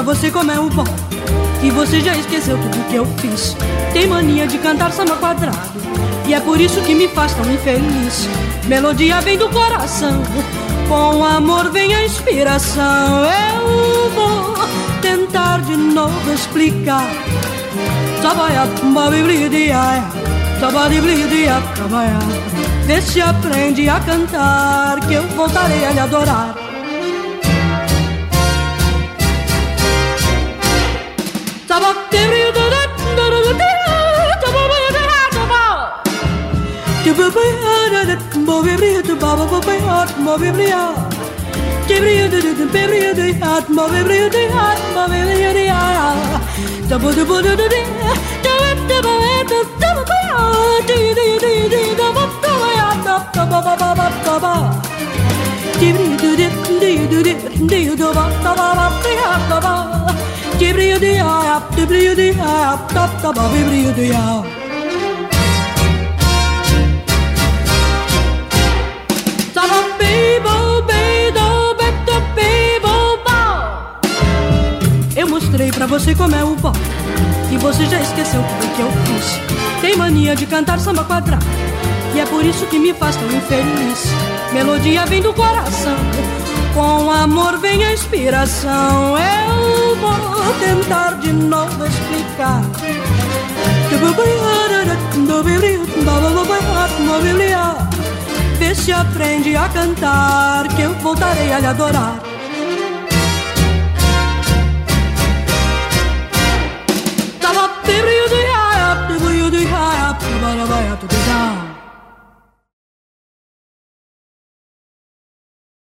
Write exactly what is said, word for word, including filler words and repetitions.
pra você como é o bom, que você já esqueceu tudo que eu fiz. Tem mania de cantar samba quadrado, e é por isso que me faz tão infeliz. Melodia vem do coração, com amor vem a inspiração. Eu vou tentar de novo explicar. Vê se aprende a cantar, que eu voltarei a lhe adorar. Eu mostrei pra você como é o bom, e você já esqueceu tudo que eu fiz. Tem mania de cantar samba quadrado, e é por isso que me faz tão infeliz. Melodia vem do coração, com amor vem a inspiração. Eu vou tentar de novo explicar. Vê se aprende a cantar, que eu voltarei a lhe adorar.